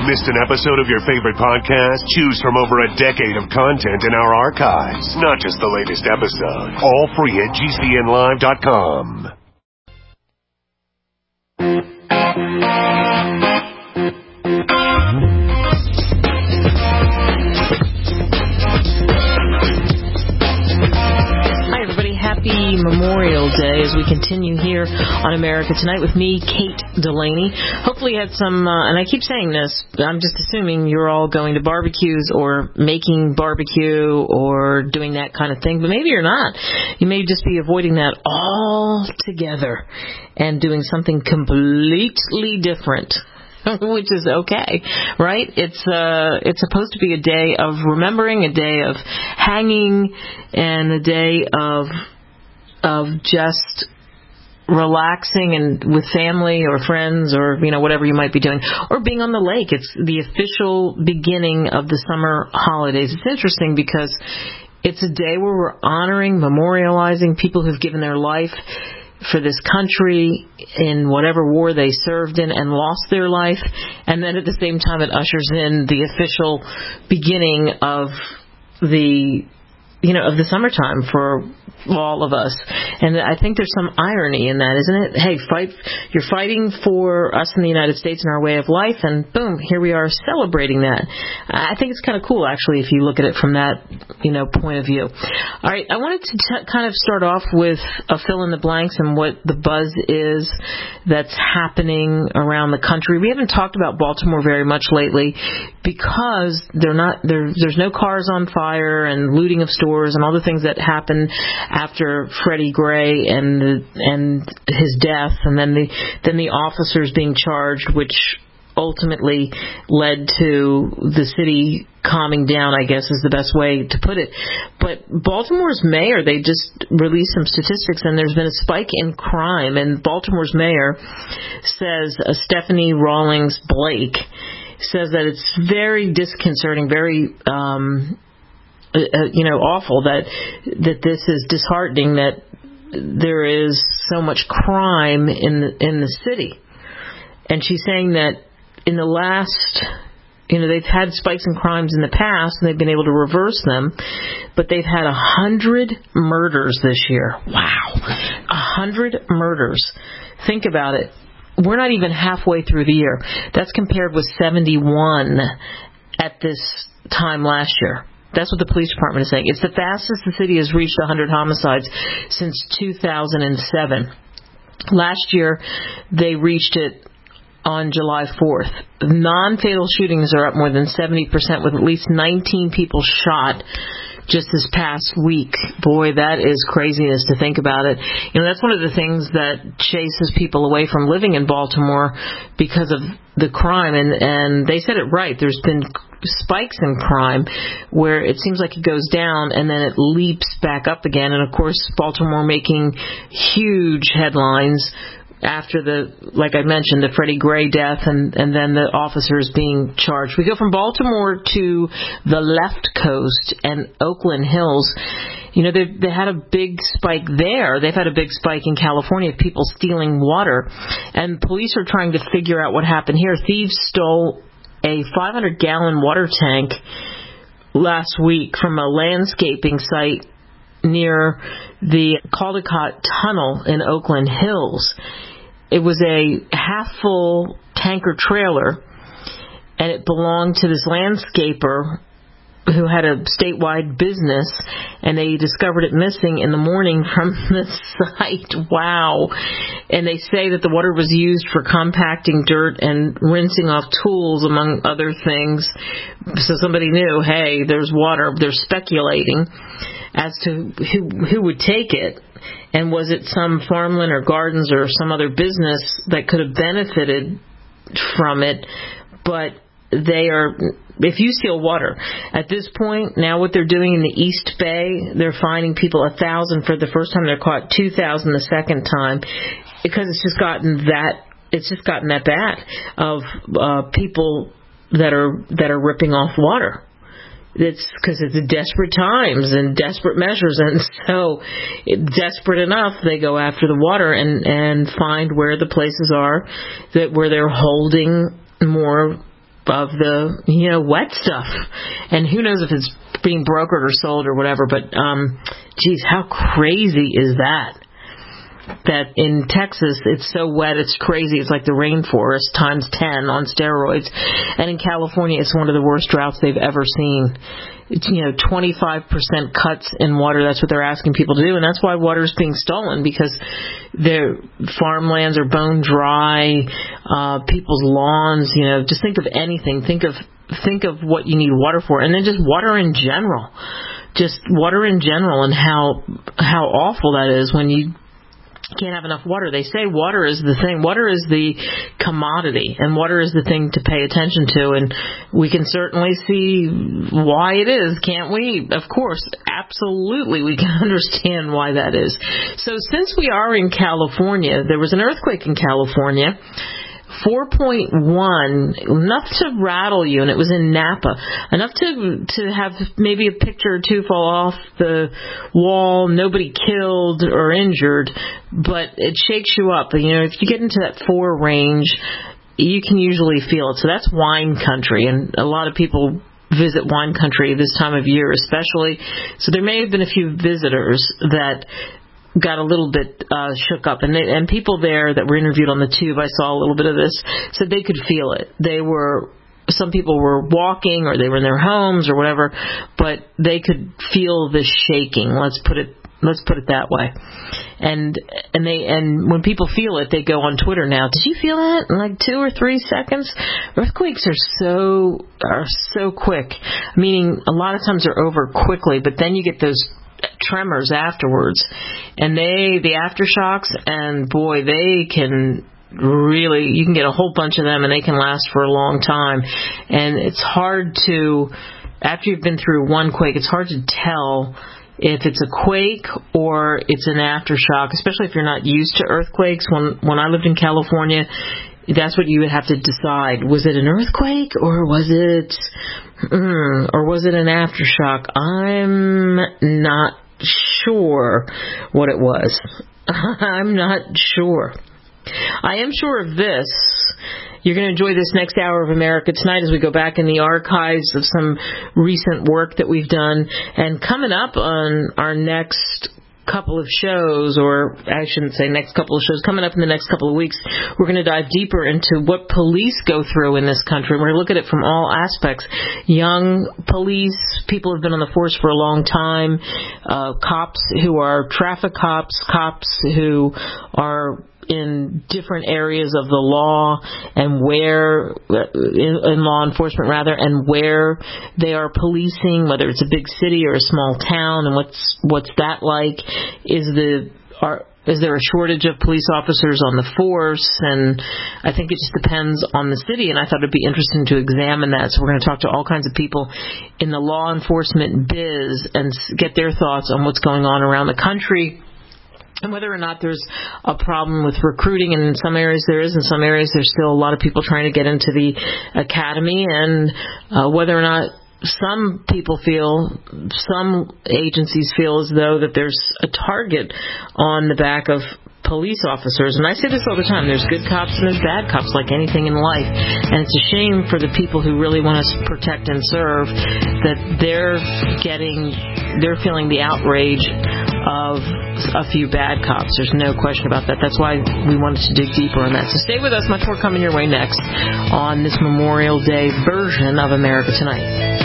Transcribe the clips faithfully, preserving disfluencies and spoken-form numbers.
Missed an episode of your favorite podcast? Choose from over a decade of content in our archives, not just the latest episode. All free at G C N live dot com. Happy Memorial Day as we continue here on America Tonight with me, Kate Delaney. Hopefully you had some, uh, and I keep saying this, I'm just assuming you're all going to barbecues or making barbecue or doing that kind of thing, but maybe you're not. You may just be avoiding that altogether and doing something completely different. Which is okay, right? It's uh, it's supposed to be a day of remembering, a day of hanging, and a day of of just relaxing and with family or friends or, you know, whatever you might be doing, or being on the lake. It's the official beginning of the summer holidays. It's interesting because it's a day where we're honoring, memorializing people who've given their life for this country in whatever war they served in and lost their life. And then at the same time, it ushers in the official beginning of the, you know, of the summertime for all of us. And I think there's some irony in that, isn't it? Hey, fight! You're fighting for us in the United States and our way of life, and boom, here we are celebrating that. I think it's kind of cool, actually, if you look at it from that, you know, point of view. All right, I wanted to t- kind of start off with a fill in the blanks and what the buzz is that's happening around the country. We haven't talked about Baltimore very much lately because they're not there. There's no cars on fire and looting of stores and all the things that happen after Freddie Gray and the, and his death, and then the then the officers being charged, which ultimately led to the city calming down, I guess is the best way to put it. But Baltimore's mayor, they just released some statistics, and there's been a spike in crime. And Baltimore's mayor says, uh, Stephanie Rawlings Blake, says that it's very disconcerting, very um Uh, you know, awful, that that this is disheartening, that there is so much crime in the, in the city. And she's saying that in the last, you know, they've had spikes in crimes in the past and they've been able to reverse them, but they've had a hundred murders this year. Wow, a hundred murders. Think about it. We're not even halfway through the year. That's compared with seventy-one at this time last year. That's what the police department is saying. It's the fastest the city has reached one hundred homicides since two thousand seven. Last year, they reached it on July fourth. Non-fatal shootings are up more than seventy percent, with at least nineteen people shot just this past week. Boy, that is craziness to think about it. You know, that's one of the things that chases people away from living in Baltimore because of the crime. And, and they said it right. There's been spikes in crime where it seems like it goes down and then it leaps back up again. And, of course, Baltimore making huge headlines after the, like I mentioned, the Freddie Gray death and, and then the officers being charged. We go from Baltimore to the left coast and Oakland Hills. You know, they they had a big spike there. They've had a big spike in California of people stealing water. And police are trying to figure out what happened here. Thieves stole a five hundred gallon water tank last week from a landscaping site near the Caldecott Tunnel in Oakland Hills. It was a half-full tanker trailer, and it belonged to this landscaper who had a statewide business, and they discovered it missing in the morning from the site. Wow. And they say that the water was used for compacting dirt and rinsing off tools, among other things. So somebody knew, hey, there's water. They're speculating as to who who would take it. And was it some farmland or gardens or some other business that could have benefited from it? But they are, if you steal water, at this point, now what they're doing in the East Bay, they're fining people a thousand for the first time. They're caught two thousand the second time, because it's just gotten that, it's just gotten that bad of uh, people that are that are ripping off water. It's because it's desperate times and desperate measures, and so desperate enough, they go after the water and, and find where the places are that where they're holding more of the, you know, wet stuff. And who knows if it's being brokered or sold or whatever, but, um, geez, how crazy is that? That in Texas, it's so wet, it's crazy. It's like the rainforest times ten on steroids. And in California, it's one of the worst droughts they've ever seen. It's, you know, twenty-five percent cuts in water. That's what they're asking people to do. And that's why water is being stolen, because their farmlands are bone dry, uh, people's lawns, you know, just think of anything. Think of, think of what you need water for. And then just water in general. Just water in general, and how, how awful that is when you can't have enough water. They say water is the thing. Water is the commodity, and water is the thing to pay attention to. And we can certainly see why it is, can't we? Of course, absolutely, we can understand why that is. So since we are in California, there was an earthquake in California. four point one, enough to rattle you, and it was in Napa. Enough to to have maybe a picture or two fall off the wall, nobody killed or injured, but it shakes you up. You know, if you get into that four range, you can usually feel it. So that's wine country, and a lot of people visit wine country this time of year especially. So there may have been a few visitors that got a little bit uh, shook up. And they, and people there that were interviewed on the tube, I saw a little bit of this, said they could feel it. They were, some people were walking or they were in their homes or whatever, but they could feel the shaking. Let's put it, let's put it that way. And, and they, and when people feel it, they go on Twitter now. Did you feel that in like two or three seconds? Earthquakes are so, are so quick. Meaning a lot of times they're over quickly, but then you get those tremors afterwards, and they the aftershocks, and boy, they can really, you can get a whole bunch of them, and they can last for a long time. And it's hard to, after you've been through one quake, it's hard to tell if it's a quake or it's an aftershock, especially if you're not used to earthquakes. When when I lived in California, that's what you would have to decide. Was it an earthquake or was it mm, or was it an aftershock? I'm not sure what it was. I'm not sure. I am sure of this. You're going to enjoy this next hour of America Tonight as we go back in the archives of some recent work that we've done. And coming up on our next couple of shows, or I shouldn't say next couple of shows, coming up in the next couple of weeks, we're going to dive deeper into what police go through in this country. We're going to look at it from all aspects. Young police, people who have been on the force for a long time, uh, cops who are traffic cops, cops who are in different areas of the law and where, in, in law enforcement rather, and where they are policing, whether it's a big city or a small town, and what's what's that like? Is the are Is there a shortage of police officers on the force? And I think it just depends on the city, and I thought it'd be interesting to examine that. So we're going to talk to all kinds of people in the law enforcement biz and get their thoughts on what's going on around the country, and whether or not there's a problem with recruiting. And in some areas there is, in some areas there's still a lot of people trying to get into the academy, and uh, whether or not some people feel, some agencies feel as though that there's a target on the back of police officers. And I say this all the time, there's good cops and there's bad cops, like anything in life. And it's a shame for the people who really want to protect and serve that they're getting, they're feeling the outrage of a few bad cops. There's no question about that. That's why we wanted to dig deeper on that. So stay with us. Much more coming your way next on this Memorial Day version of America Tonight.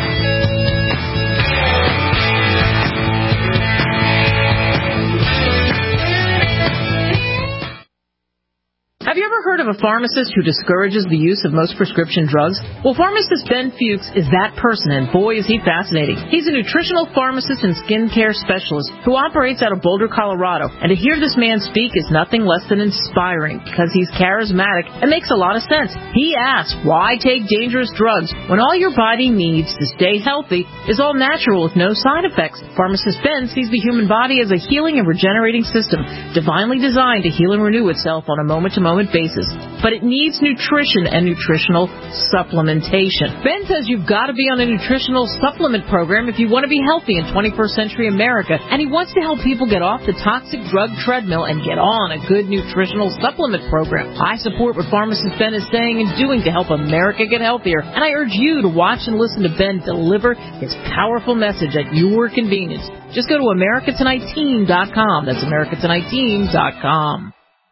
Have you ever heard of a pharmacist who discourages the use of most prescription drugs? Well, pharmacist Ben Fuchs is that person, and boy, is he fascinating. He's a nutritional pharmacist and skincare specialist who operates out of Boulder, Colorado. And to hear this man speak is nothing less than inspiring, because he's charismatic and makes a lot of sense. He asks, why take dangerous drugs when all your body needs to stay healthy is all natural with no side effects? Pharmacist Ben sees the human body as a healing and regenerating system, divinely designed to heal and renew itself on a moment-to-moment basis. but it needs nutrition and nutritional supplementation. Ben says you've got to be on a nutritional supplement program if you want to be healthy in twenty-first century America, and he wants to help people get off the toxic drug treadmill and get on a good nutritional supplement program. I support what pharmacist Ben is saying and doing to help America get healthier, and I urge you to watch and listen to Ben deliver his powerful message at your convenience. Just go to America Tonight Team dot com. That's America Tonight Team dot com.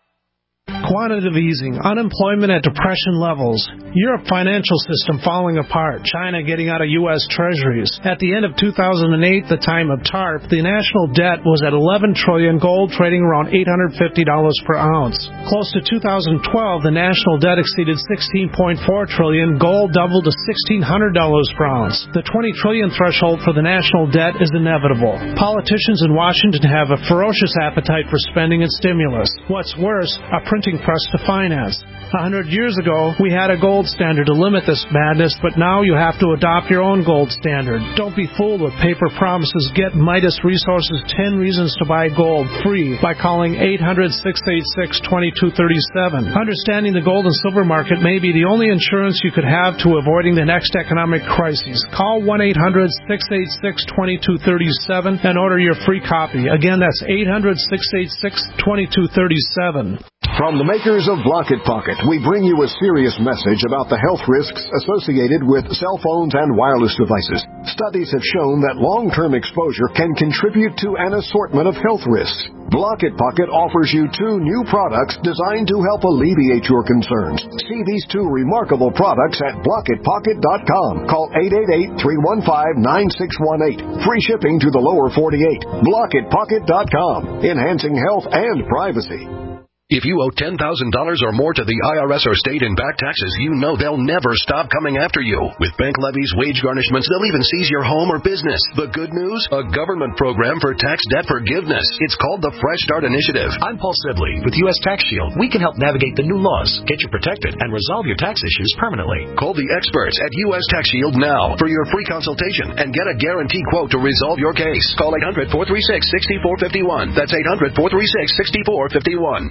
Quantitative easing, unemployment at depression levels, Europe financial system falling apart, China getting out of U S treasuries. At the end of two thousand eight, the time of TARP, the national debt was at eleven trillion dollars, gold trading around eight hundred fifty dollars per ounce. Close to two thousand twelve, the national debt exceeded sixteen point four trillion dollars, gold doubled to sixteen hundred dollars per ounce. The twenty trillion dollars threshold for the national debt is inevitable. Politicians in Washington have a ferocious appetite for spending and stimulus. What's worse, a printing press to finance. A hundred years ago, we had a gold standard to limit this madness, but now you have to adopt your own gold standard. Don't be fooled with paper promises. Get Midas Resources ten Reasons to Buy Gold free by calling eight hundred, six eight six, two two three seven. Understanding the gold and silver market may be the only insurance you could have to avoiding the next economic crisis. Call one eight hundred, six eight six, two two three seven and order your free copy. Again, that's eight hundred, six eight six, two two three seven. From the makers of Blocket Pocket, we bring you a serious message about the health risks associated with cell phones and wireless devices. Studies have shown that long-term exposure can contribute to an assortment of health risks. Blocket Pocket offers you two new products designed to help alleviate your concerns. See these two remarkable products at blocket pocket dot com. Call eight eight eight, three one five, nine six one eight. Free shipping to the lower forty-eight. blocket pocket dot com. Enhancing health and privacy. If you owe ten thousand dollars or more to the I R S or state in back taxes, you know they'll never stop coming after you. With bank levies, wage garnishments, they'll even seize your home or business. The good news? A government program for tax debt forgiveness. It's called the Fresh Start Initiative. I'm Paul Sibley with U S Tax Shield. We can help navigate the new laws, get you protected, and resolve your tax issues permanently. Call the experts at U S Tax Shield now for your free consultation and get a guarantee quote to resolve your case. Call eight hundred, four three six, six four five one. That's eight hundred, four three six, six four five one.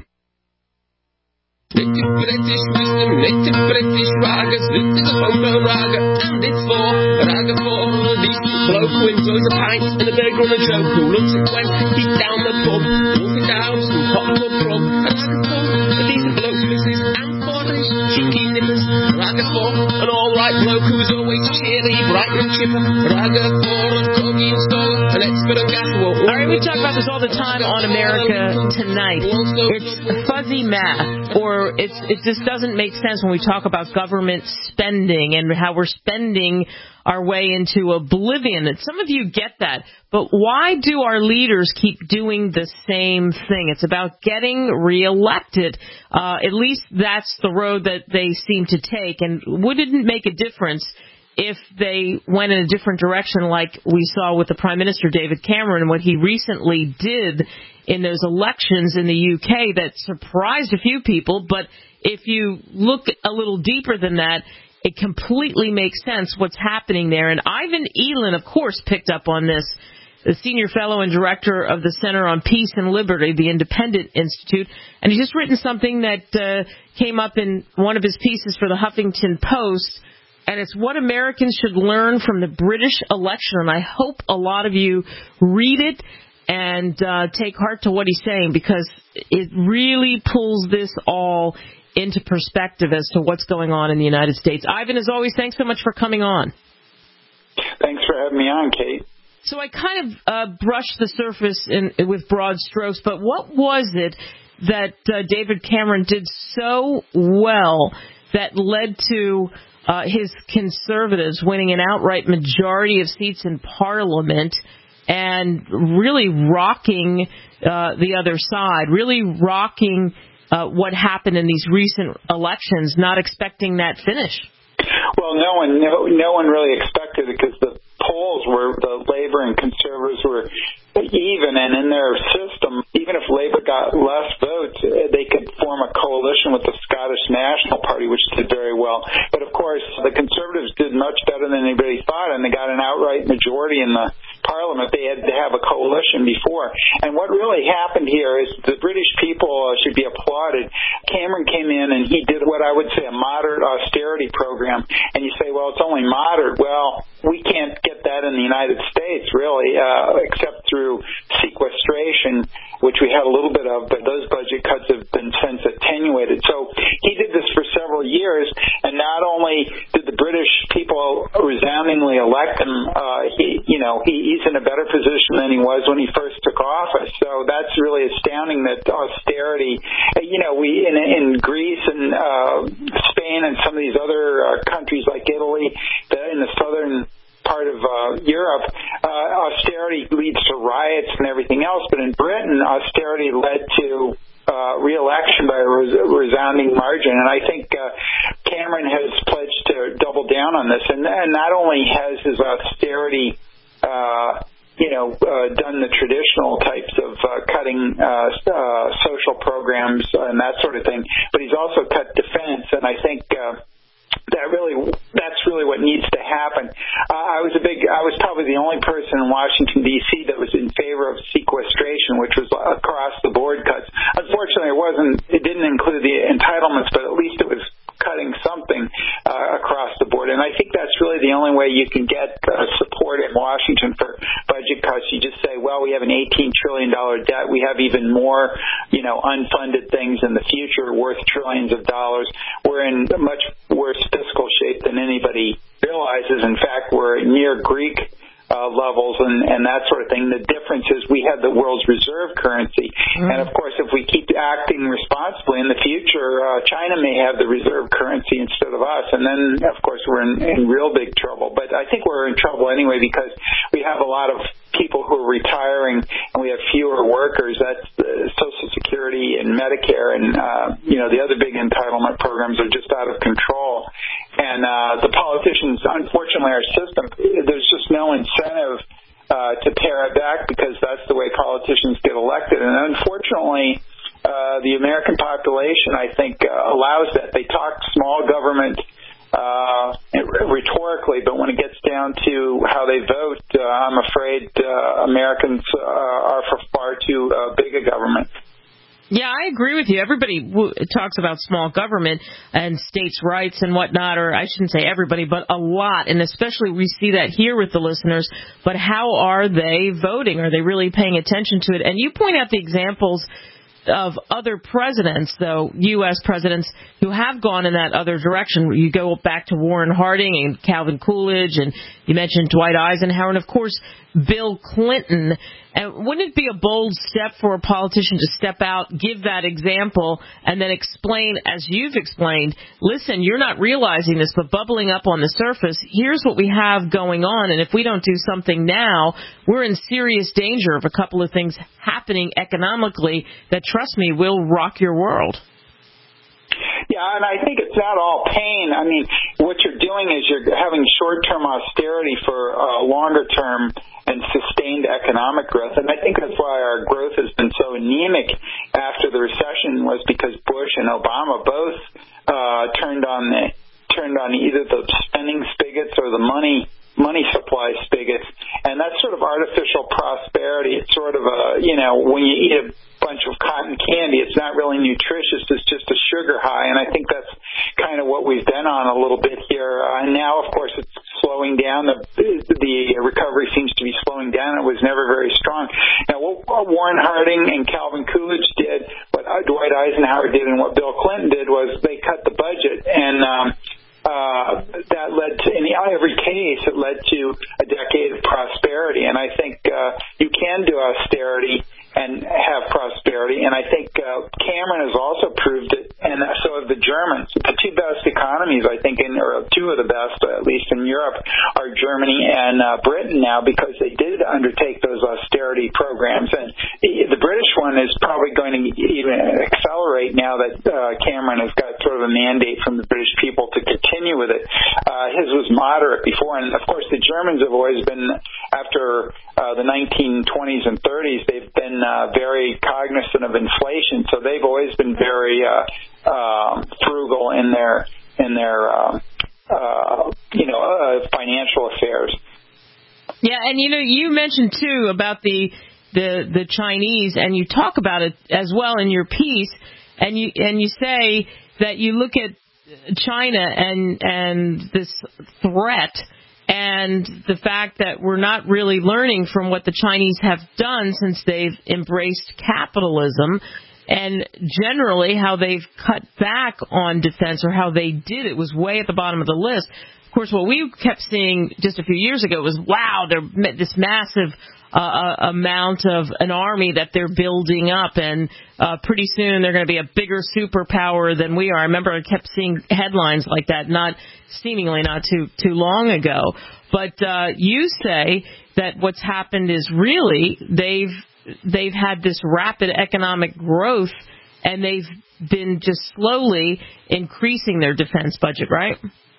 Native British wisdom, native British ragas, this is a homo raga, and it's for a raga for a decent bloke who enjoys a pint and a burger and a joke, who looks at when he's down the pub, walking down some hot club grub, a raga for a decent bloke who misses, and for his cheeky nippers, a raga for an alright bloke who is always cheery, bright and chipper, a raga for a coggy installer, an expert on gas. Alright, we talk about this all the time on America Tonight. It's fuzzy math, or It's, it just doesn't make sense when we talk about government spending and how we're spending our way into oblivion. And some of you get that, but why do our leaders keep doing the same thing? It's about getting reelected. Uh, at least that's the road that they seem to take. And wouldn't it make a difference if they went in a different direction, like we saw with the Prime Minister David Cameron and what he recently did in those elections in the U K that surprised a few people? But if you look a little deeper than that, it completely makes sense what's happening there. And Ivan Elan, of course, picked up on this, the senior fellow and director of the Center on Peace and Liberty, the Independent Institute. And he's just written something that uh, came up in one of his pieces for the Huffington Post. And it's what Americans should learn from the British election. And I hope a lot of you read it and uh, take heart to what he's saying, because it really pulls this all into perspective as to what's going on in the United States. Ivan, as always, thanks so much for coming on. Thanks for having me on, Kate. So I kind of uh, brushed the surface in, with broad strokes, but what was it that uh, David Cameron did so well that led to uh, his Conservatives winning an outright majority of seats in Parliament and really rocking uh, the other side, really rocking uh, what happened in these recent elections, not expecting that finish? Well, no one, no, no one really expected it, because the polls were, the Labour and Conservatives were even, and in their system, even if Labour got less votes, they could form a coalition with the Scottish National Party, which did very well. But of course, the Conservatives did much better than anybody thought, and they got an outright majority in the Parliament. They had to have a coalition before. And what really happened here is the British people should be applauded. Cameron came in and he did what I would say a moderate austerity program. And you say, well, it's only moderate. Well, we can't get that in the United States, really, uh, except through sequestration, which we had a little bit of, but those budget cuts have been since attenuated. So he did this for several years, and not only did the British people resoundingly elect him, uh, he, you know, he, he's in a better position than he was when he first took office. So that's really astounding that austerity, you know, we in, in Greece and uh, Spain and some of these other uh, countries like Italy, the, in the southern part of uh, Europe, uh, austerity leads to riots and everything else. But in Britain, austerity led to uh, re-election by a res- resounding margin. And I think uh, Cameron has pledged to double down on this. And, and not only has his austerity, uh, you know, uh, done the traditional types of uh, cutting uh, uh, social programs and that sort of thing, but he's also cut defense. And I think Uh, That really, that's really what needs to happen. Uh, I was a big, I was probably the only person in Washington D C that was in favor of sequestration, which was across the board cuts. Unfortunately, it wasn't, it didn't include the entitlements, but at least it was cutting something uh, across the board. And I think that's really the only way you can get uh, support in Washington for budget cuts. You just say, well, we have an eighteen trillion dollars debt. We have even more, you know, unfunded things in the future worth trillions of dollars. We're in much worse fiscal shape than anybody realizes. In fact, we're near Greek Uh, levels and, and that sort of thing. The difference is we have the world's reserve currency. Mm-hmm. And, of course, if we keep acting responsibly in the future, uh, China may have the reserve currency instead of us. And then, of course, we're in, in real big trouble. But I think we're in trouble anyway because we have a lot of people who are retiring and we have fewer workers. That's the Social Security and Medicare and, uh, you know, the other big entitlement programs are just out of control. And uh, the politicians, unfortunately, our system, there's just no incentive uh, to pare it back because that's the way politicians get elected. And unfortunately, uh, the American population, I think, uh, allows that. They talk small government uh, rhetorically, but when it gets down to how they vote, uh, I'm afraid uh, Americans uh, are for far too uh, big a government. Yeah, I agree with you. Everybody w- talks about small government and states' rights and whatnot, or I shouldn't say everybody, but a lot, and especially we see that here with the listeners. But how are they voting? Are they really paying attention to it? And you point out the examples of other presidents, though, U S presidents, who have gone in that other direction. You go back to Warren Harding and Calvin Coolidge, and you mentioned Dwight Eisenhower, and, of course, Bill Clinton. And wouldn't it be a bold step for a politician to step out, give that example, and then explain, as you've explained, listen, you're not realizing this, but bubbling up on the surface, here's what we have going on, and if we don't do something now, we're in serious danger of a couple of things happening economically that, trust me, will rock your world. Yeah, and I think it's not all pain. I mean, what you're doing is you're having short-term austerity for uh, longer-term and sustained economic growth. And I think that's why our growth has been so anemic after the recession, was because Bush and Obama both uh, turned on the turned on either the spending spigots or the money money supply spigots. And that's sort of artificial prosperity. It's sort of a, you know, when you eat a bunch of cotton candy, it's not really nutritious. It's just a sugar high. And I think that's kind of what we've been on a little bit here. Uh, and now, of course, it's slowing down. The, the recovery seems to be slowing down. It was never very strong. Now, what Warren Harding and Calvin Coolidge did, what Dwight Eisenhower did, and what Bill Clinton did was they cut the budget. And um, uh, that led to, in every case, it led to a decade of prosperity. And I think uh, you can do austerity and have prosperity. And I think uh, Cameron has also proved it, and so have the Germans. The two best economies, I think, in, or two of the best, at least in Europe, are Germany and uh, Britain now, because they did undertake those austerity programs. And the British one is probably going to even accelerate now that uh, Cameron has got sort of a mandate from the British people to continue with it. Uh, his was moderate before, and of course the Germans have always been, after uh, the nineteen twenties and thirties, they've been Uh, very cognizant of inflation, so they've always been very uh, uh, frugal in their in their uh, uh, you know uh, financial affairs. Yeah, and you know, you mentioned too about the the the Chinese, and you talk about it as well in your piece, and you and you say that you look at China and and this threat and the fact that we're not really learning from what the Chinese have done since they've embraced capitalism, and generally how they've cut back on defense, or how they did it was way at the bottom of the list. Of course, what we kept seeing just a few years ago was, wow, they're this massive uh, amount of an army that they're building up, and uh, pretty soon they're going to be a bigger superpower than we are. I remember I kept seeing headlines like that, not seemingly not too too long ago. But uh, you say that what's happened is really they've they've had this rapid economic growth, and they've been just slowly increasing their defense budget, right?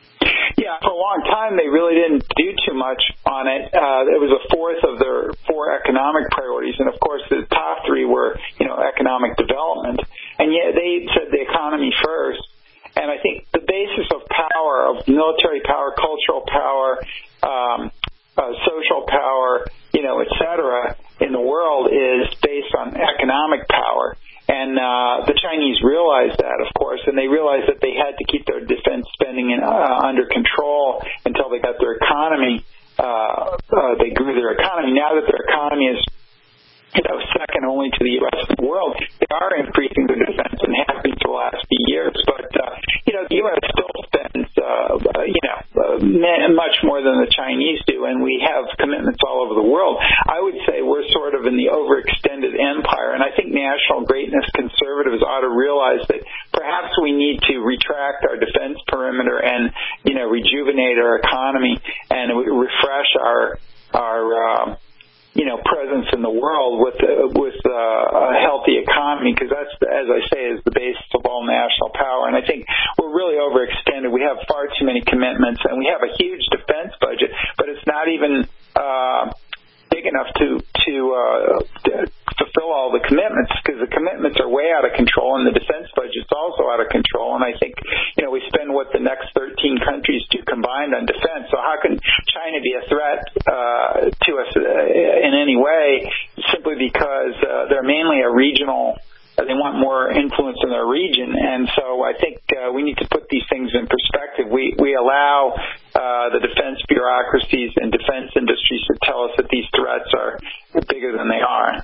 Yeah, for a long time they really didn't do too much on it. Uh, it was a fourth of their four economic priorities, and of course the top three were, you know, economic development. And yet they said the economy first. And I think the basis of power, of military power, cultural power, um, uh, social power, you know, et cetera, in the world is based on economic power. And uh, the Chinese realized that, of course, and they realized that they had to keep their defense spending in, uh, under control until they got their economy, uh, uh, they grew their economy. Now that their economy is, you know, second only to the U S in the world, they are increasing their defense and have been for the last few years. But, uh, you know, the U S still spends, uh, uh, you know, uh, much more than the Chinese do, and we have commitments all over the world. I would say we're sort of in the overextended empire, and I think national greatness conservatives ought to realize that perhaps we need to retract our defense perimeter and, you know, rejuvenate our economy and refresh our, our, uh, you know, presence in the world with uh, with uh, a healthy economy, because that's, as I say, is the basis of all national power. And I think we're really overextended. We have far too many commitments, and we have a huge defense budget, but it's not even uh, big enough to to, uh, to fulfill all the commitments, because the commitments are way out of control, and the defense budget's also out of control. And I think, you know, we spend what the next thirteen countries do combined on defense. So how can China be a threat uh, to us in any way, simply because uh, they're mainly a regional, they want more influence in their region. And so I think uh, we need to put these things in perspective. We we allow uh, the defense bureaucracies and defense industries to tell us that these threats are bigger than they are.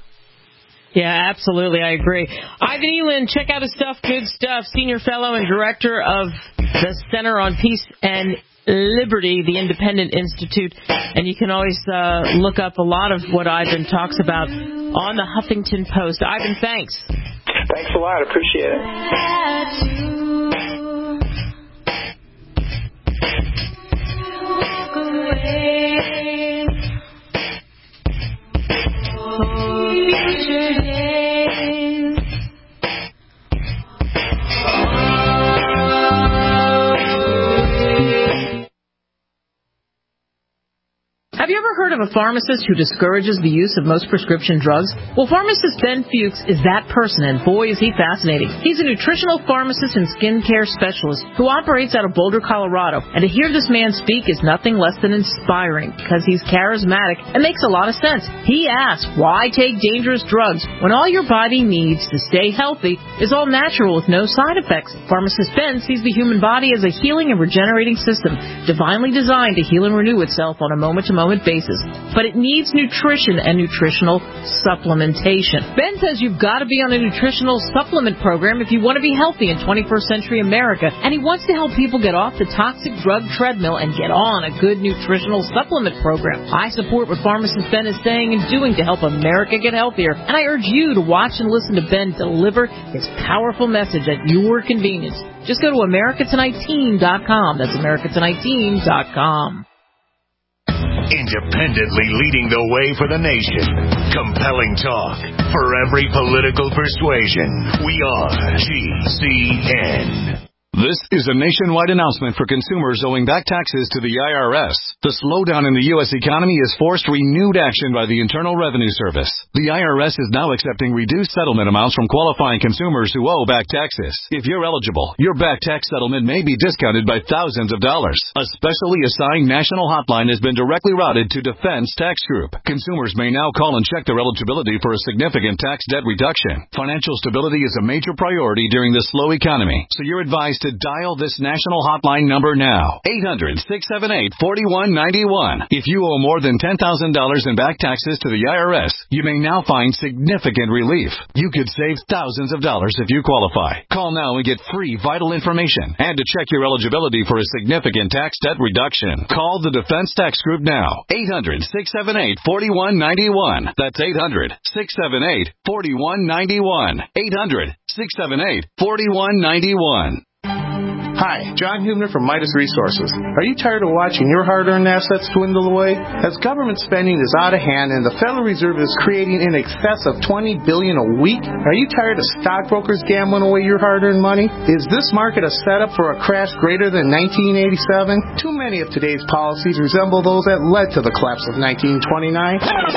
Yeah, absolutely. I agree. Ivan Eland, check out his stuff. Good stuff. Senior Fellow and Director of the Center on Peace and Liberty, the Independent Institute. And you can always uh, look up a lot of what Ivan talks about on the Huffington Post. Ivan, thanks. Thanks a lot. Appreciate it. Have you ever heard of a pharmacist who discourages the use of most prescription drugs? Well, pharmacist Ben Fuchs is that person, and boy, is he fascinating. He's a nutritional pharmacist and skincare specialist who operates out of Boulder, Colorado. And to hear this man speak is nothing less than inspiring, because he's charismatic and makes a lot of sense. He asks, why take dangerous drugs when all your body needs to stay healthy is all natural with no side effects? Pharmacist Ben sees the human body as a healing and regenerating system, divinely designed to heal and renew itself on a moment-to-moment basis, but it needs nutrition and nutritional supplementation. Ben says you've got to be on a nutritional supplement program if you want to be healthy in twenty-first century America, and he wants to help people get off the toxic drug treadmill and get on a good nutritional supplement program. I support what pharmacist Ben is saying and doing to help America get healthier, and I urge you to watch and listen to Ben deliver his powerful message at your convenience. Just go to America Tonight Team dot com. That's America Tonight Team dot com. Independently leading the way for the nation. Compelling talk for every political persuasion. We are G C N. This is a nationwide announcement for consumers owing back taxes to the I R S. The slowdown in the U S economy has forced renewed action by the Internal Revenue Service. The I R S is now accepting reduced settlement amounts from qualifying consumers who owe back taxes. If you're eligible, your back tax settlement may be discounted by thousands of dollars. A specially assigned national hotline has been directly routed to Defense Tax Group. Consumers may now call and check their eligibility for a significant tax debt reduction. Financial stability is a major priority during this slow economy, so you're advised to dial this national hotline number now. eight hundred, six seven eight, four one nine one. If you owe more than ten thousand dollars in back taxes to the I R S, you may now find significant relief. You could save thousands of dollars if you qualify. Call now and get free vital information and to check your eligibility for a significant tax debt reduction. Call the Defense Tax Group now. eight hundred, six seven eight, four one nine one. That's eight hundred, six seven eight, four one nine one. eight hundred, six seven eight, four one nine one. Hi, John Hubner from Midas Resources. Are you tired of watching your hard-earned assets dwindle away? As government spending is out of hand and the Federal Reserve is creating in excess of twenty billion dollars a week, are you tired of stockbrokers gambling away your hard-earned money? Is this market a setup for a crash greater than nineteen eighty-seven? Too many of today's policies resemble those that led to the collapse of nineteen twenty-nine.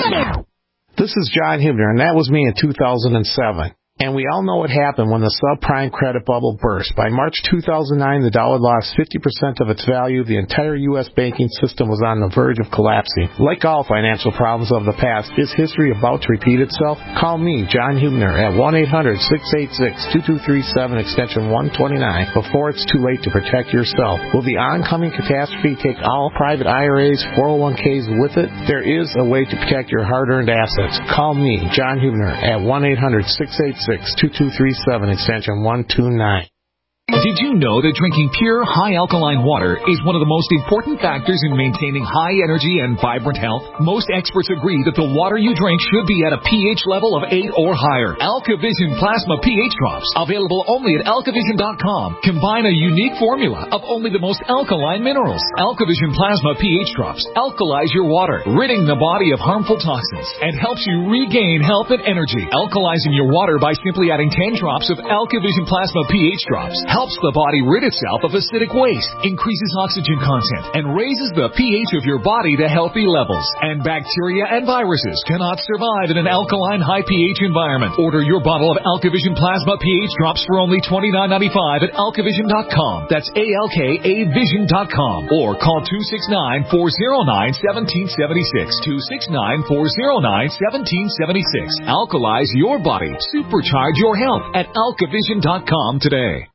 This is John Hubner, and that was me in two thousand seven. And we all know what happened when the subprime credit bubble burst. By March two thousand nine, the dollar lost fifty percent of its value. The entire U S banking system was on the verge of collapsing. Like all financial problems of the past, is history about to repeat itself? Call me, John Hubner, at one eight hundred, six eight six, two two three seven, extension one twenty-nine, before it's too late to protect yourself. Will the oncoming catastrophe take all private I R As, four oh one Ks with it? There is a way to protect your hard-earned assets. Call me, John Hubner, at one eight hundred, six eight six, two two three seven, extension one two nine. Did you know that drinking pure, high-alkaline water is one of the most important factors in maintaining high energy and vibrant health? Most experts agree that the water you drink should be at a pH level of eight or higher. AlkaVision Plasma pH Drops, available only at alkavision dot com, combine a unique formula of only the most alkaline minerals. AlkaVision Plasma pH Drops alkalize your water, ridding the body of harmful toxins, and helps you regain health and energy. Alkalizing your water by simply adding ten drops of AlkaVision Plasma pH Drops helps the body rid itself of acidic waste, increases oxygen content, and raises the pH of your body to healthy levels. And bacteria and viruses cannot survive in an alkaline, high pH environment. Order your bottle of AlkaVision Plasma pH Drops for only twenty-nine ninety-five at alkavision dot com. That's A L K A vision dot com. Or call two six nine, four oh nine, one seven seven six. two six nine, four oh nine, one seven seven six. Alkalize your body. Supercharge your health at alkavision dot com today.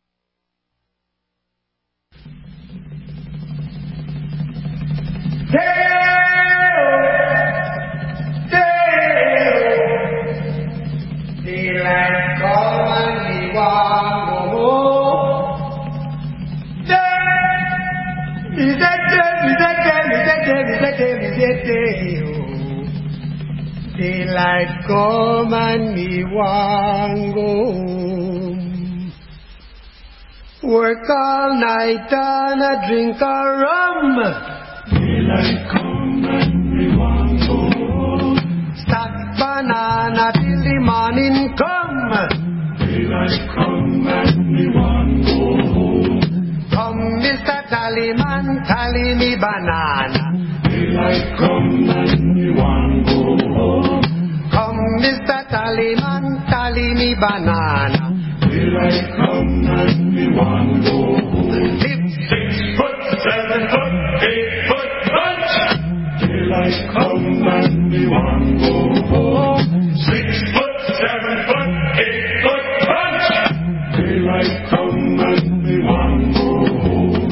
Daylight come and me want go home. Work all night and a drink a rum. Daylight come and me want go home. Stack banana till the morning come. Daylight come and me want go home. Come, Mister Tallyman, tally me banana. Daylight come and me want go home. Come, Mister Tallyman, tally me banana. Daylight come and me want go home. Six foot, seven foot, eight foot punch. Daylight come and me want go home. Six foot, seven foot, eight foot punch. Daylight come and me want go home.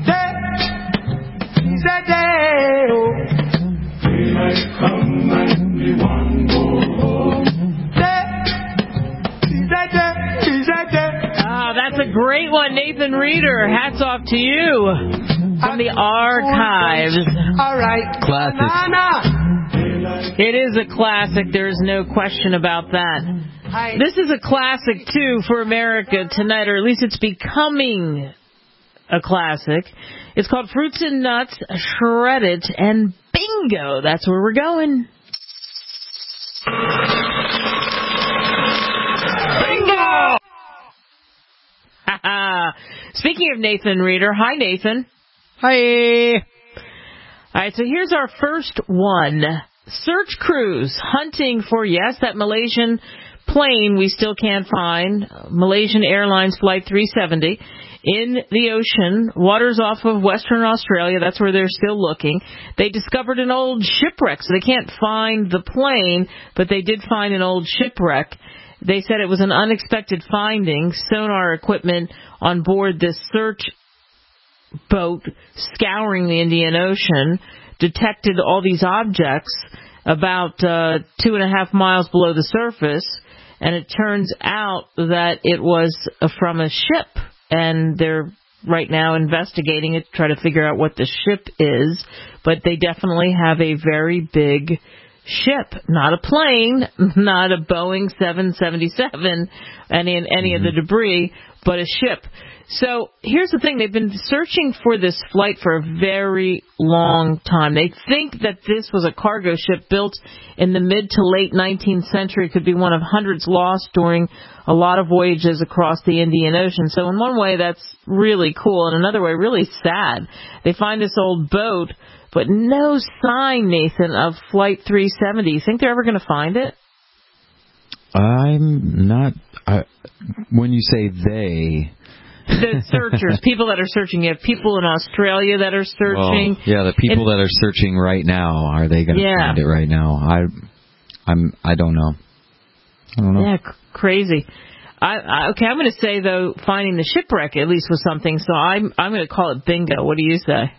Day, say day, oh. Daylight come and me want go home. Day, say day, say day. Ah, that's a great one, Nathan Reeder. Hats off to you from the archives. All right, classic. It is a classic. There's no question about that. This is a classic, too, for America tonight, or at least it's becoming a classic. It's called Fruits and Nuts, Shred It, and bingo! That's where we're going. Bingo! Speaking of Nathan Reeder, hi, Nathan. Hi. All right, so here's our first one. Search crews hunting for, yes, that Malaysian plane we still can't find, Malaysian Airlines Flight three seventy, in the ocean, waters off of Western Australia. That's where they're still looking. They discovered an old shipwreck, so they can't find the plane, but they did find an old shipwreck. They said it was an unexpected finding. Sonar equipment on board this search boat scouring the Indian Ocean detected all these objects about uh, two and a half miles below the surface, and it turns out that it was from a ship, and they're right now investigating it to try to figure out what the ship is, but they definitely have a very big ship, not a plane, not a Boeing seven seventy-seven, any, any mm-hmm. of the debris, but a ship. So here's the thing. They've been searching for this flight for a very long time. They think that this was a cargo ship built in the mid to late nineteenth century. It could be one of hundreds lost during a lot of voyages across the Indian Ocean. So in one way, that's really cool. In another way, really sad. They find this old boat, but no sign, Nathan, of Flight three seventy. You think they're ever going to find it? I'm not... I, when you say they... The searchers, people that are searching. You have people in Australia that are searching. Well, yeah, the people and, that are searching right now, are they going to yeah. find it right now? I, I'm, I don't know. I don't know. Yeah, c- crazy. I, I, okay, I'm going to say though, finding the shipwreck at least was something. So I'm, I'm going to call it bingo. What do you say?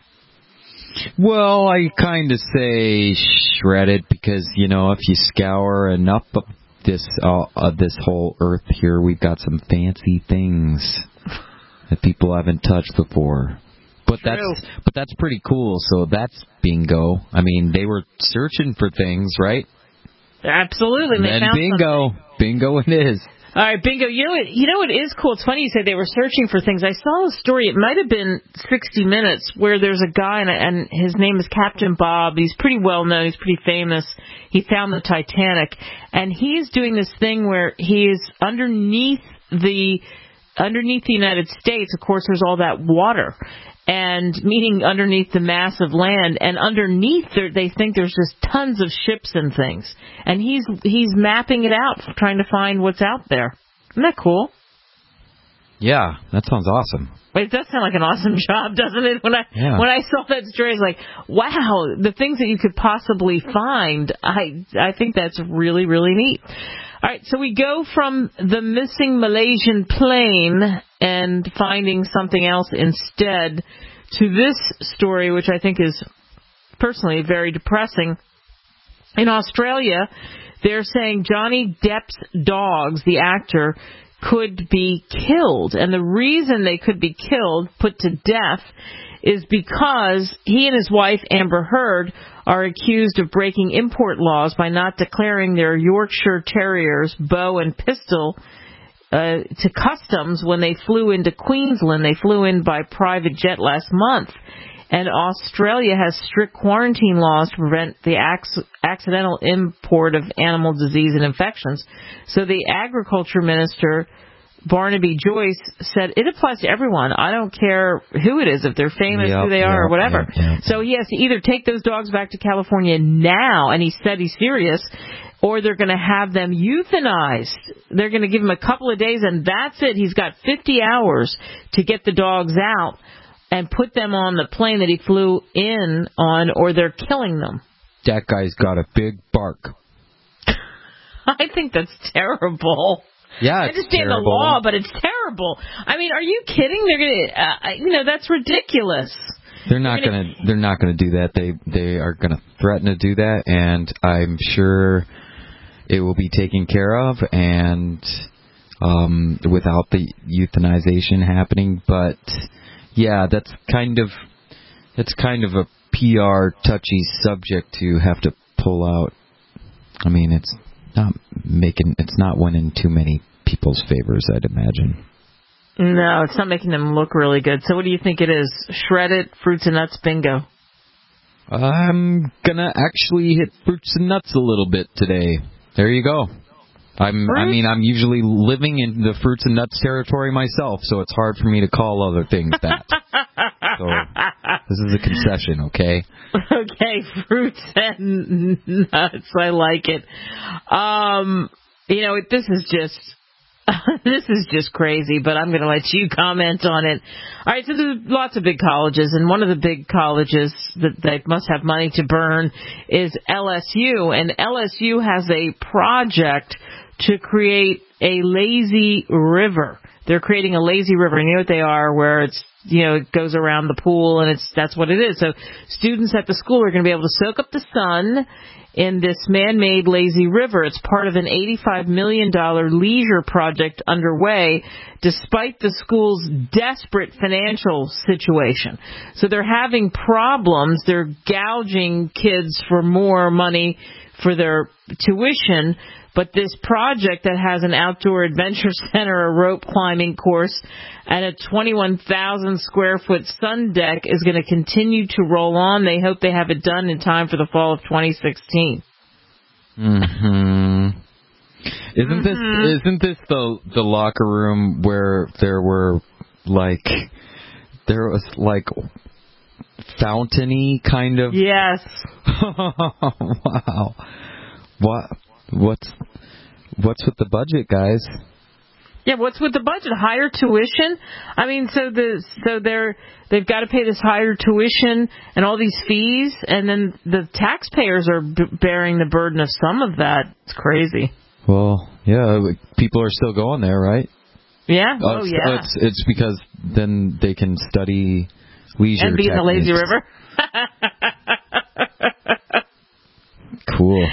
Well, I kind of say shred it because you know if you scour enough of this, uh, uh, this whole Earth here, we've got some fancy things that people haven't touched before. But True. that's but that's pretty cool. So that's bingo. I mean, they were searching for things, right? Absolutely. And they then found bingo, something. bingo it is. All right, bingo. You know what? You know what is cool? It's funny you say they were searching for things. I saw a story. It might have been sixty minutes where there's a guy and, and his name is Captain Bob. He's pretty well known. He's pretty famous. He found the Titanic, and he's doing this thing where he is underneath the. Underneath the United States, of course, there's all that water, and meaning underneath the massive land, and underneath there, they think there's just tons of ships and things, and he's he's mapping it out, trying to find what's out there. Isn't that cool? Yeah, that sounds awesome. But it does sound like an awesome job, doesn't it? When I yeah. when I saw that story, I was like, wow, the things that you could possibly find. I I think that's really, really neat. All right, so we go from the missing Malaysian plane and finding something else instead to this story, which I think is personally very depressing. In Australia, they're saying Johnny Depp's dogs, the actor, could be killed. And the reason they could be killed, put to death, is because he and his wife, Amber Heard, are accused of breaking import laws by not declaring their Yorkshire Terriers, Bow and Pistol, uh, to customs when they flew into Queensland. They flew in by private jet last month. And Australia has strict quarantine laws to prevent the ac- accidental import of animal disease and infections. So the agriculture minister, Barnaby Joyce, said it applies to everyone. I don't care who it is, if they're famous, yep, who they are, yep, or whatever. Yep, yep. So he has to either take those dogs back to California now, and he said he's serious, or they're going to have them euthanized. They're going to give him a couple of days, and that's it. He's got fifty hours to get the dogs out and put them on the plane that he flew in on, or they're killing them. That guy's got a big bark. I think that's terrible. Yeah, I it's understand terrible. the law, but it's terrible. I mean, are you kidding? They're gonna, uh, you know, that's ridiculous. They're not they're gonna, gonna. They're not gonna do that. They they are gonna threaten to do that, and I'm sure it will be taken care of, and um, without the euthanization happening. But yeah, that's kind of that's kind of a P R touchy subject to have to pull out. I mean, it's not making it's not winning too many people's favors, I'd imagine. No, it's not making them look really good. So what do you think it is? Shred it, fruits and nuts, bingo. I'm gonna actually hit fruits and nuts a little bit today. There you go. I'm, I mean, I'm usually living in the fruits and nuts territory myself, so it's hard for me to call other things that. So this is a concession, okay? Okay, fruits and nuts. I like it. Um, you know, this is just this is just crazy, but I'm going to let you comment on it. All right, so there's lots of big colleges, and one of the big colleges that they must have money to burn is L S U, and L S U has a project to create a lazy river. They're creating a lazy river, and you know what they are, where it's, you know, it goes around the pool, and it's that's what it is. So students at the school are going to be able to soak up the sun in this man-made lazy river. It's part of an eighty-five million dollars leisure project underway, despite the school's desperate financial situation. So they're having problems. They're gouging kids for more money for their tuition. But this project that has an outdoor adventure center, a rope climbing course, and a twenty-one thousand square foot sun deck is going to continue to roll on. They hope they have it done in time for the fall of twenty sixteen. Mm-hmm. Isn't this mm-hmm. isn't this the the locker room where there were like there was like fountainy kind of? Yes. Wow. What? What's what's with the budget, guys? Yeah, what's with the budget? Higher tuition? I mean, so the so they're they've got to pay this higher tuition and all these fees, and then the taxpayers are b- bearing the burden of some of that. It's crazy. Well, yeah, people are still going there, right? Yeah. Oh, oh yeah. It's it's because then they can study leisure and be in the lazy river. Cool.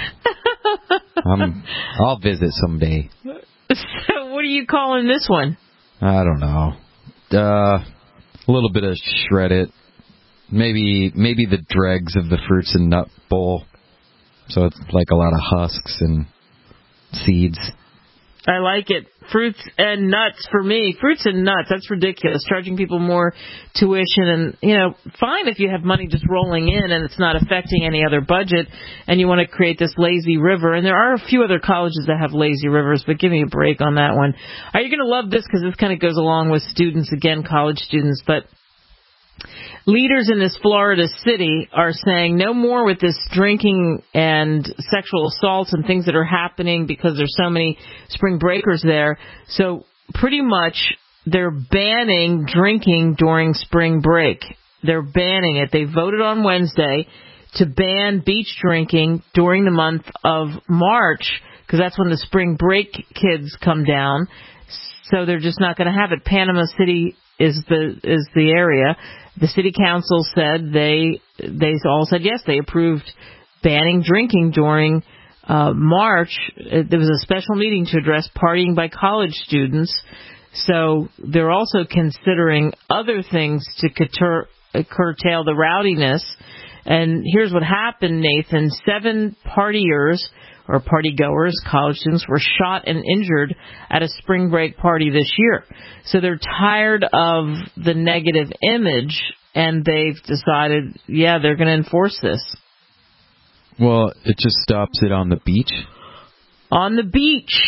Um, I'll visit someday. So what are you calling this one? I don't know. Uh, a little bit of shred it. Maybe maybe the dregs of the fruits and nut bowl. So it's like a lot of husks and seeds. I like it. Fruits and nuts for me. Fruits and nuts, that's ridiculous. Charging people more tuition and, you know, fine if you have money just rolling in and it's not affecting any other budget and you want to create this lazy river. And there are a few other colleges that have lazy rivers, but give me a break on that one. Are you going to love this because this kind of goes along with students, again, college students, but leaders in this Florida city are saying no more with this drinking and sexual assaults and things that are happening because there's so many spring breakers there. So pretty much they're banning drinking during spring break. They're banning it. They voted on Wednesday to ban beach drinking during the month of March because that's when the spring break kids come down. So they're just not going to have it. Panama City is the is the area. The city council said they they all said yes, they approved banning drinking during uh, March. There was a special meeting to address partying by college students. So they're also considering other things to curtail, curtail the rowdiness. And here's what happened, Nathan. Seven partiers or party goers, college students, were shot and injured at a spring break party this year. So they're tired of the negative image, and they've decided, yeah, they're going to enforce this. Well, it just stops it on the beach? On the beach.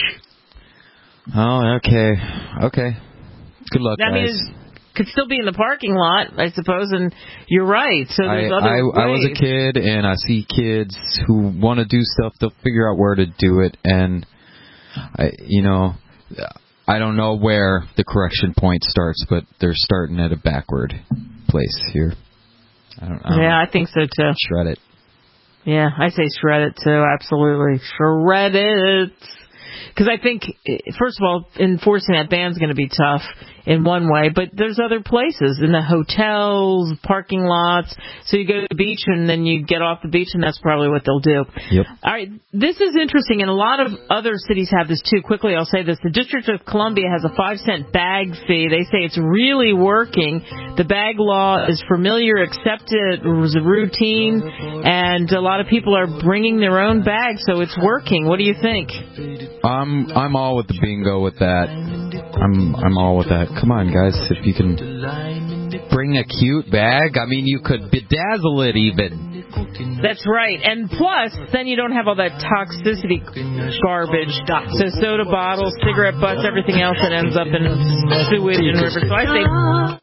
Oh, okay. Okay. Good luck, that guys. Means could still be in the parking lot, I suppose, and you're right. So there's I, other I, ways. I was a kid, and I see kids who want to do stuff. They'll figure out where to do it, and I, you know, I don't know where the correction point starts, but they're starting at a backward place here. I don't, I don't yeah, know. I think so too. Shred it. Yeah, I say shred it too. Absolutely, shred it. Because I think, first of all, enforcing that ban is going to be tough in one way, but there's other places, in the hotels, parking lots. So you go to the beach and then you get off the beach, and that's probably what they'll do. Yep. All right, this is interesting, and a lot of other cities have this too. Quickly, I'll say this. The District of Columbia has a five cent bag fee. They say it's really working. The bag law is familiar, accepted, it was a routine, and a lot of people are bringing their own bags, so it's working. What do you think? I'm I'm all with the bingo with that. I'm I'm all with that. Come on, guys, if you can bring a cute bag. I mean, you could bedazzle it even. That's right. And plus, then you don't have all that toxicity garbage. So soda bottles, cigarette butts, everything else that ends up in sewage and rivers. So I say...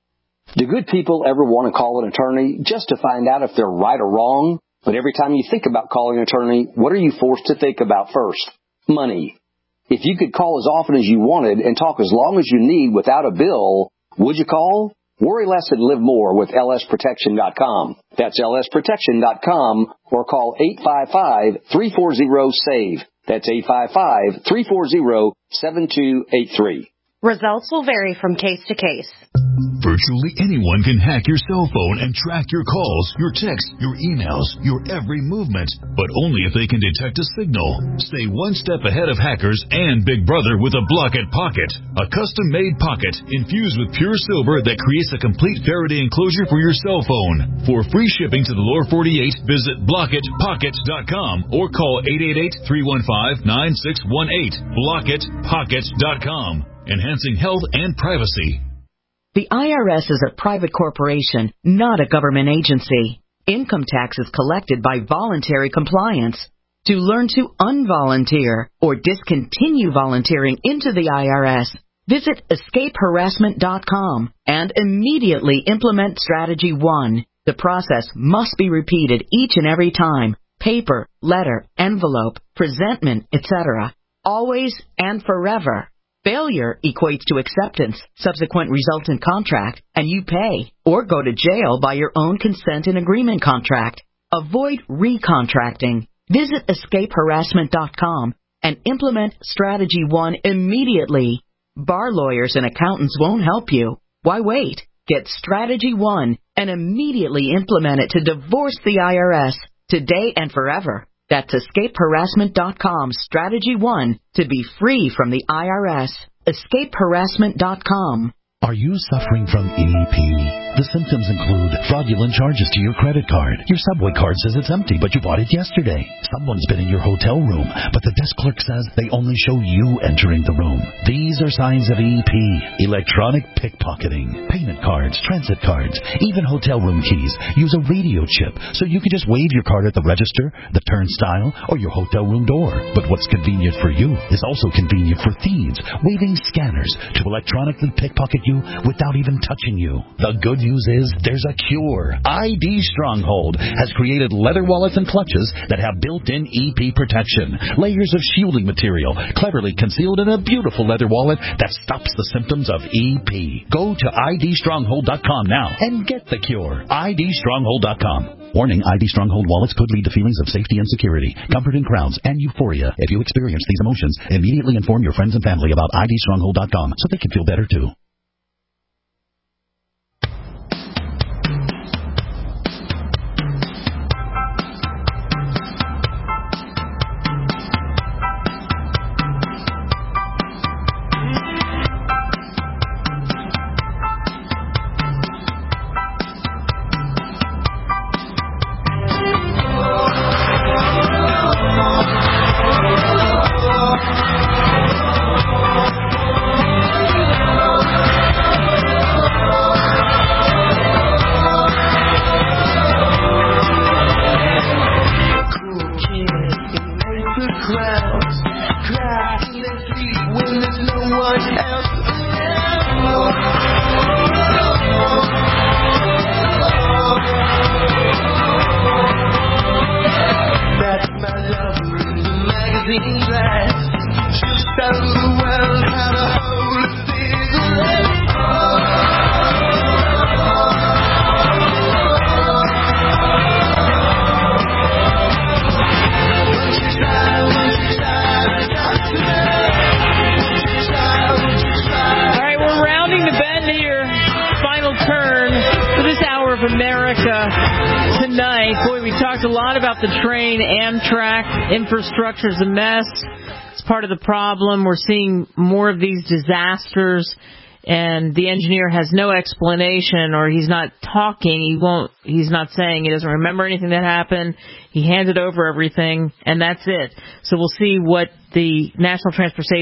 Do good people ever want to call an attorney just to find out if they're right or wrong? But every time you think about calling an attorney, what are you forced to think about first? Money. If you could call as often as you wanted and talk as long as you need without a bill, would you call? Worry less and live more with L S protection dot com. That's L S protection dot com or call eight five five, three four zero, S A V E. That's eight five five, three four zero, seven two eight three. Results will vary from case to case. Virtually anyone can hack your cell phone and track your calls, your texts, your emails, your every movement, but only if they can detect a signal. Stay one step ahead of hackers and Big Brother with a Block-It Pocket, a custom-made pocket infused with pure silver that creates a complete Faraday enclosure for your cell phone. For free shipping to the lower forty-eight, visit block it pocket dot com or call eight eight eight, three one five, nine six one eight. block it pocket dot com. Enhancing health and privacy. The I R S is a private corporation, not a government agency. Income tax is collected by voluntary compliance. To learn to unvolunteer or discontinue volunteering into the I R S, visit escape harassment dot com and immediately implement Strategy one. The process must be repeated each and every time. Paper, letter, envelope, presentment, et cetera. Always and forever. Failure equates to acceptance, subsequent resultant contract, and you pay, or go to jail by your own consent and agreement contract. Avoid recontracting. Visit escape harassment dot com and implement Strategy one immediately. Bar lawyers and accountants won't help you. Why wait? Get Strategy one and immediately implement it to divorce the I R S today and forever. That's escape harassment dot com Strategy one to be free from the I R S. escape harassment dot com. Are you suffering from E P? The symptoms include fraudulent charges to your credit card. Your subway card says it's empty, but you bought it yesterday. Someone's been in your hotel room, but the desk clerk says they only show you entering the room. These are signs of E P. Electronic pickpocketing. Payment cards, transit cards, even hotel room keys use a radio chip, so you can just wave your card at the register, the turnstile, or your hotel room door. But what's convenient for you is also convenient for thieves, waving scanners to electronically pickpocket you without even touching you. The good news is there's a cure. I D Stronghold has created leather wallets and clutches that have built-in E P protection. Layers of shielding material cleverly concealed in a beautiful leather wallet that stops the symptoms of E P. Go to I D stronghold dot com now and get the cure. I D stronghold dot com. Warning, I D Stronghold wallets could lead to feelings of safety and security, comfort in crowds, and euphoria. If you experience these emotions, immediately inform your friends and family about I D stronghold dot com so they can feel better too. The train, Amtrak, infrastructure's a mess. It's part of the problem. We're seeing more of these disasters, and the engineer has no explanation, or he's not talking. He won't. He's not saying. He doesn't remember anything that happened. He handed over everything, and that's it. So we'll see what the National Transportation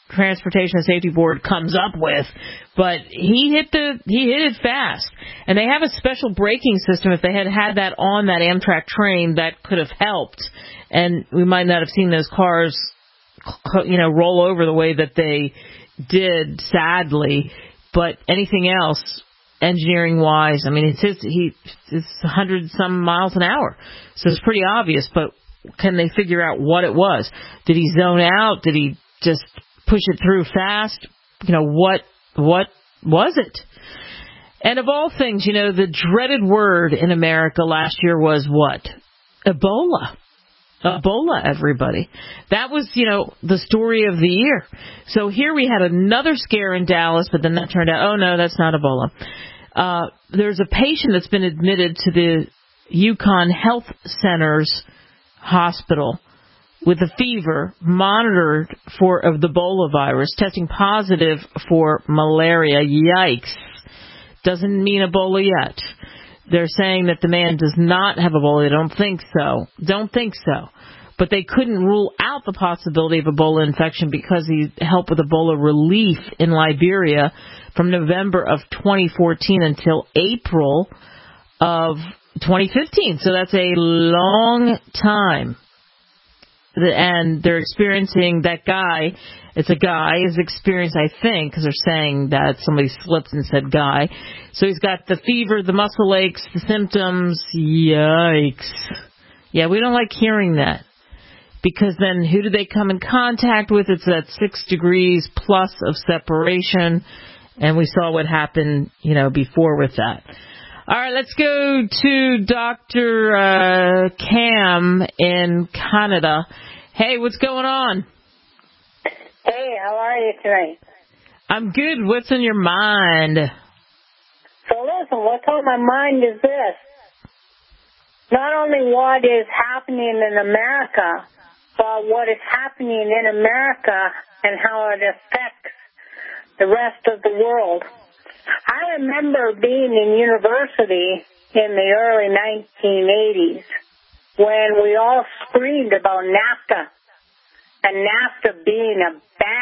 Transportation Safety Board comes up with, but he hit the he hit it fast. And they have a special braking system. If they had had that on that Amtrak train, that could have helped, and we might not have seen those cars, you know, roll over the way that they did, sadly. But anything else, engineering wise, I mean, it's his, he it's a hundred some miles an hour, so it's pretty obvious. But can they figure out what it was? Did he zone out? Did he just push it through fast? You know, what what was it? And of all things, you know, the dreaded word in America last year was what? Ebola. Ebola, everybody. That was, you know, the story of the year. So here we had another scare in Dallas, but then that turned out, oh, no, that's not Ebola. Uh, there's a patient that's been admitted to the Yukon Health Center's hospital with a fever, monitored for of the Ebola virus, testing positive for malaria. Yikes. Doesn't mean Ebola yet. They're saying that the man does not have Ebola. They don't think so. Don't think so. But they couldn't rule out the possibility of Ebola infection because he helped with Ebola relief in Liberia from November of twenty fourteen until April of twenty fifteen. So that's a long time. And they're experiencing, that guy, it's a guy, is experienced, I think, because they're saying that somebody slipped and said guy. So he's got the fever, the muscle aches, the symptoms. Yikes. Yeah, we don't like hearing that. Because then who do they come in contact with? It's at six degrees plus of separation. And we saw what happened, you know, before with that. All right, let's go to Doctor Uh, Cam in Canada. Hey, what's going on? Hey, how are you tonight? I'm good. What's in your mind? So listen, what's on my mind is this. Not only what is happening in America, but what is happening in America and how it affects the rest of the world. I remember being in university in the early nineteen eighties when we all screamed about NAFTA, and NAFTA being a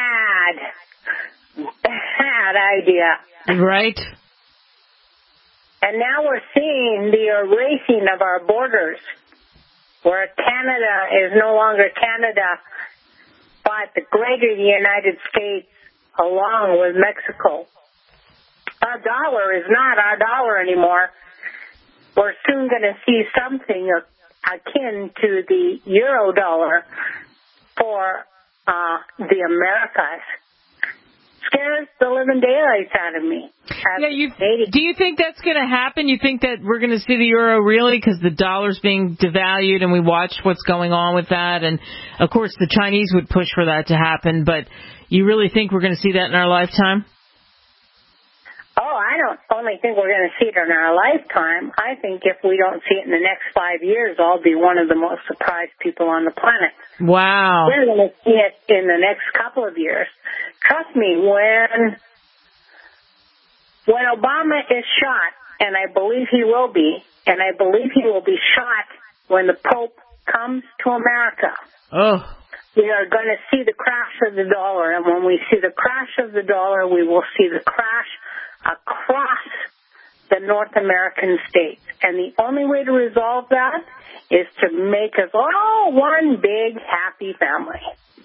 bad, bad idea. Right. And now we're seeing the erasing of our borders, where Canada is no longer Canada, but the greater United States along with Mexico. Our dollar is not our dollar anymore. We're soon going to see something akin to the euro dollar for uh, the Americas. Scares the living daylights out of me. Yeah, you, do you think that's going to happen? You think that we're going to see the euro really because the dollar's being devalued and we watch what's going on with that? And, of course, the Chinese would push for that to happen, but you really think we're going to see that in our lifetime? Oh, I don't only think we're going to see it in our lifetime. I think if we don't see it in the next five years, I'll be one of the most surprised people on the planet. Wow. We're going to see it in the next couple of years. Trust me, when when Obama is shot, and I believe he will be, and I believe he will be shot when the Pope comes to America. Oh. We are going to see the crash of the dollar, and when we see the crash of the dollar, we will see the crash across the North American states. And the only way to resolve that is to make us all one big happy family.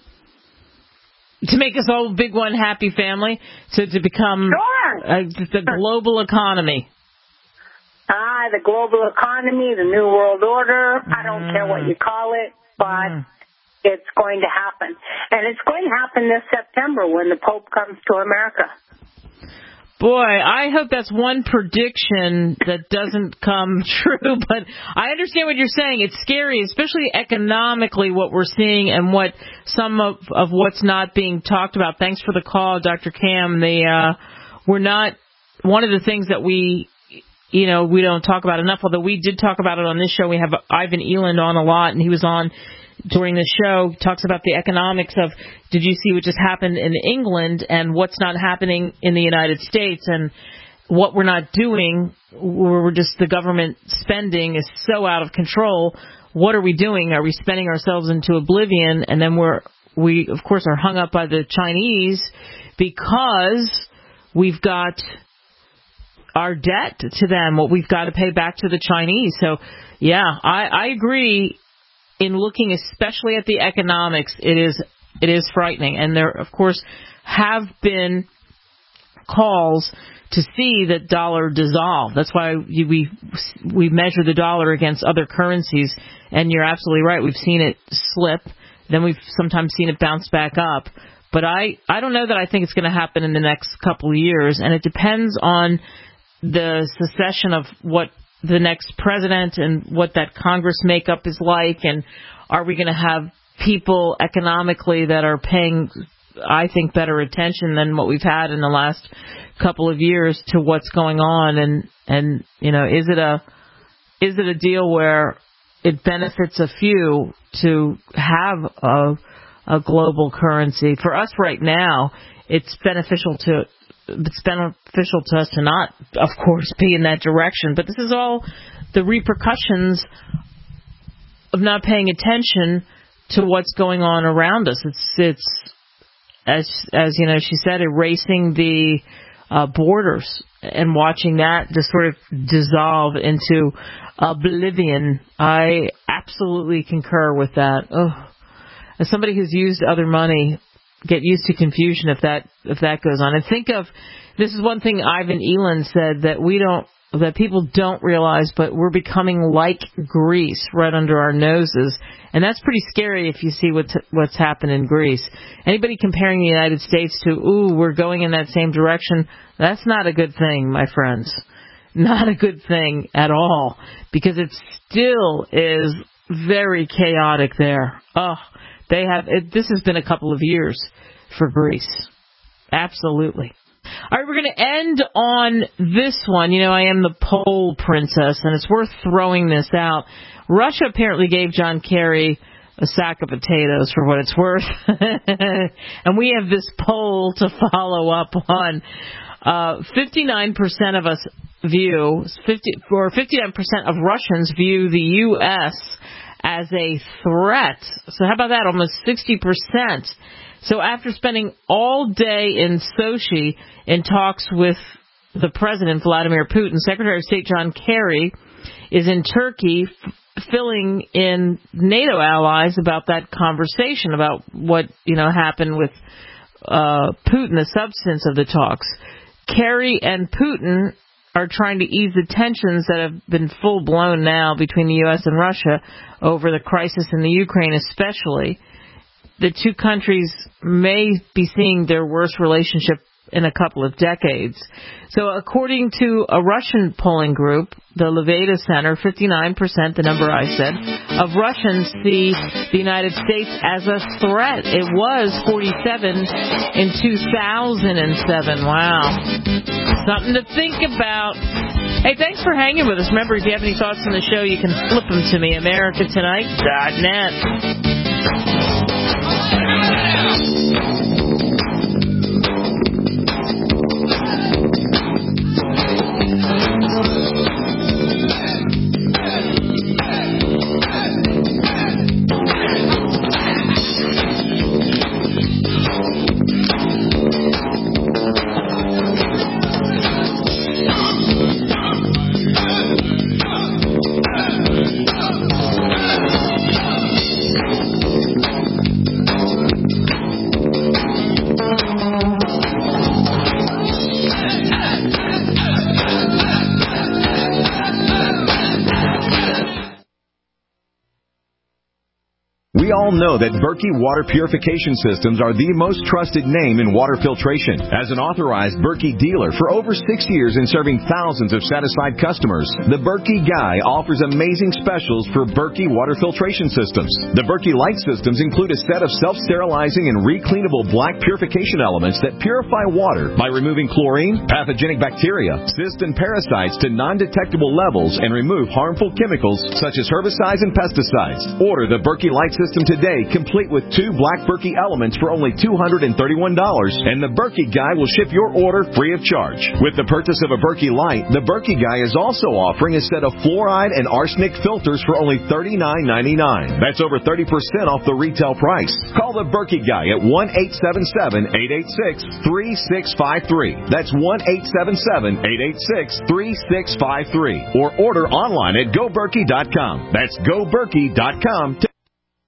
To make us all big one happy family? So to become sure. uh, the global economy. Ah, the global economy, the New World Order. Mm. I don't care what you call it, but mm. it's going to happen. And it's going to happen this September when the Pope comes to America. Boy, I hope that's one prediction that doesn't come true, but I understand what you're saying. It's scary, especially economically, what we're seeing and what some of, of what's not being talked about. Thanks for the call, Doctor Cam. They, uh, we're not, one of the things that we, you know, we don't talk about enough, although we did talk about it on this show. We have Ivan Eland on a lot, and he was on during the show, talks about the economics of, did you see what just happened in England and what's not happening in the United States, and what we're not doing, we're just, the government spending is so out of control. What are we doing? Are we spending ourselves into oblivion, and then we're we, of course, are hung up by the Chinese because we've got our debt to them, what we've got to pay back to the Chinese. So, yeah, I, I agree. In looking especially at the economics, it is it is frightening. And there, of course, have been calls to see the dollar dissolve. That's why we we measure the dollar against other currencies. And you're absolutely right. We've seen it slip. Then we've sometimes seen it bounce back up. But I, I don't know that I think it's going to happen in the next couple of years. And it depends on the succession of what the next president and what that Congress makeup is like. And are we going to have people economically that are paying, I think, better attention than what we've had in the last couple of years to what's going on? And, and you know, is it a is it a deal where it benefits a few to have a, a global currency? For us right now, it's beneficial to it's beneficial to us to not, of course, be in that direction. But this is all the repercussions of not paying attention to what's going on around us. It's it's as as you know, she said, erasing the uh, borders and watching that just sort of dissolve into oblivion. I absolutely concur with that. Oh, as somebody who's used other money, get used to confusion if that if that goes on. And think of, this is one thing Ivan Eland said that we don't, that people don't realize, but we're becoming like Greece right under our noses. And that's pretty scary if you see what's, what's happened in Greece. Anybody comparing the United States to, ooh, we're going in that same direction, that's not a good thing, my friends. Not a good thing at all, because it still is very chaotic there. Oh, they have, it, this has been a couple of years for Greece. Absolutely. All right, we're going to end on this one. You know, I am the poll princess, and it's worth throwing this out. Russia apparently gave John Kerry a sack of potatoes, for what it's worth. And we have this poll to follow up on. Uh, fifty-nine percent of us view, fifty, or fifty-nine percent of Russians view the U S as a threat. So how about that? Almost sixty percent. So after spending all day in Sochi in talks with the President, Vladimir Putin, Secretary of State John Kerry is in Turkey f- filling in NATO allies about that conversation, about what, you know, happened with uh, Putin, the substance of the talks. Kerry and Putin are trying to ease the tensions that have been full-blown now between the U S and Russia over the crisis in the Ukraine especially. The two countries may be seeing their worst relationship in a couple of decades. So according to a Russian polling group, the Levada Center, fifty-nine percent, the number I said, of Russians see the United States as a threat. It was forty-seven in two thousand seven. Wow. Something to think about. Hey, thanks for hanging with us. Remember, if you have any thoughts on the show, you can flip them to me, america tonight dot net. We all know that Berkey Water Purification Systems are the most trusted name in water filtration. As an authorized Berkey dealer for over six years and serving thousands of satisfied customers, the Berkey Guy offers amazing specials for Berkey Water Filtration Systems. The Berkey Light Systems include a set of self-sterilizing and recleanable black purification elements that purify water by removing chlorine, pathogenic bacteria, cysts, and parasites to non-detectable levels and remove harmful chemicals such as herbicides and pesticides. Order the Berkey Light Systems system today, complete with two Black Berkey elements for only two hundred thirty-one dollars, and the Berkey Guy will ship your order free of charge. With the purchase of a Berkey Light, the Berkey Guy is also offering a set of fluoride and arsenic filters for only thirty-nine ninety-nine. That's over thirty percent off the retail price. Call the Berkey Guy at one eight seven seven, eight eight six, three six five three. That's one eight seven seven, eight eight six, three six five three. Or order online at go berkey dot com. That's go berkey dot com.